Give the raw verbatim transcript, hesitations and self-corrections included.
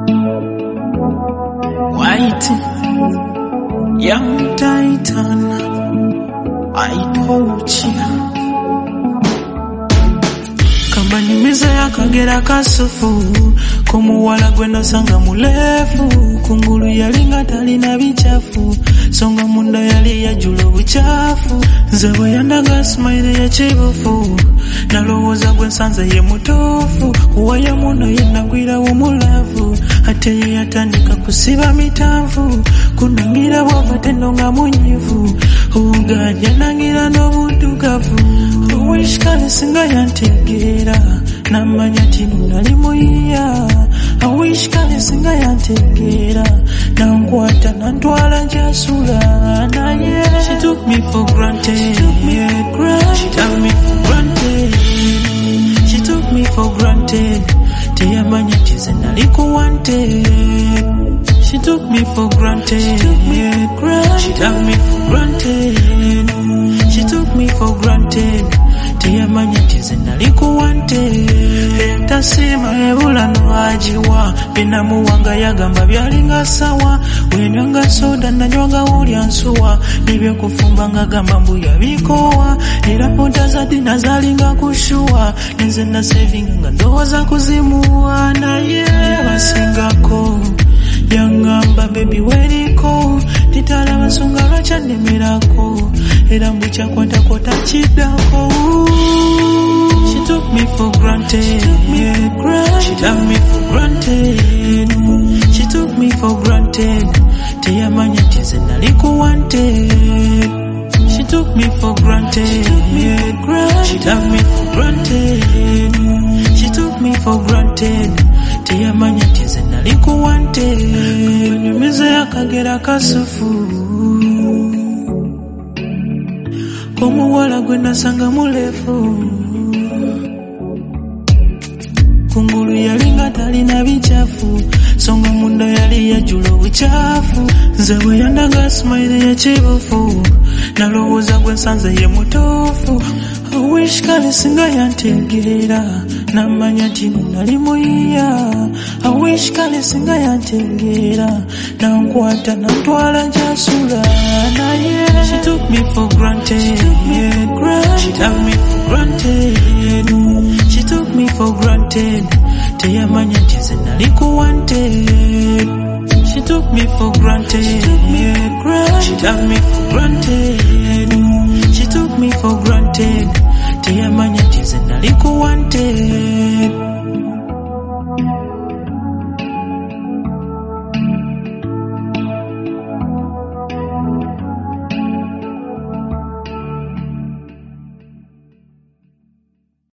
White, young Titan, I told you. Kamba nimiza ya kagera kasufu, kumuwala gwenda sanga mulefu, kungulu yalinga talina bichafu, songa munda yali ya julo buchafu, nzewe yandaga smile ya chibufu, nalowoza gwe nsanze ye mutofu, uwaya muno yenagwira umulavu, ate ye yatandika kusiba mitanvu, kunangira wava tenonga munyivu, uganja nangira n'obudugavu, uwishikale singa yantegera, namanya tinu nali muyiya, awishikale singa yantegera, nangwata nantwala njasula naye. She took me for granted, she took me for granted, she took me for granted, she took me for granted, teyamanya chize nali kuwanted. She took me for granted, she took me for granted, she took me for granted, she took me for granted, teyamanya chize nali kuwanted. Tasima ebula nwajiwa, binamuwanga yagamba byalinga sawa, wenywanga soda nanywanga ulya nsuwa, nibyo kufumba nga gamba mbuya bikowa, era ponta za dina zalinga kushuwa, nze na saving nga ndowoza kuzimuwa naye basingako. Yangamba baby weriko, titala basunga lwacha nemerako, era mbucha kwata kwata chidako. She took me for granted, she took me for granted, she took me for granted, she took me for granted, teyamanya chize nali kuwanted. She took me for granted, she took me for granted, she took me for granted, she took me for granted, teyamanya chize nali kuwanted. Nyumiza ya kagera kasufu, kumuwala gwenda sanga mulefu, kungulu yalinga talina bichafu, songa munda yali ya julo buchafu, nzewe yandaga smile ya chibufu, nalowoza gwe nsanze ye mutofu, awishikale singa yantegera, namanya tinu nali muyiya, awishikale singa yantegera, nangwata nantwala njasula naye. She took me for granted, she took me for granted, she took me for granted, she took me for granted, teyamanya chize nali kuwanted. She took me for granted, she took me for granted, she took me for granted,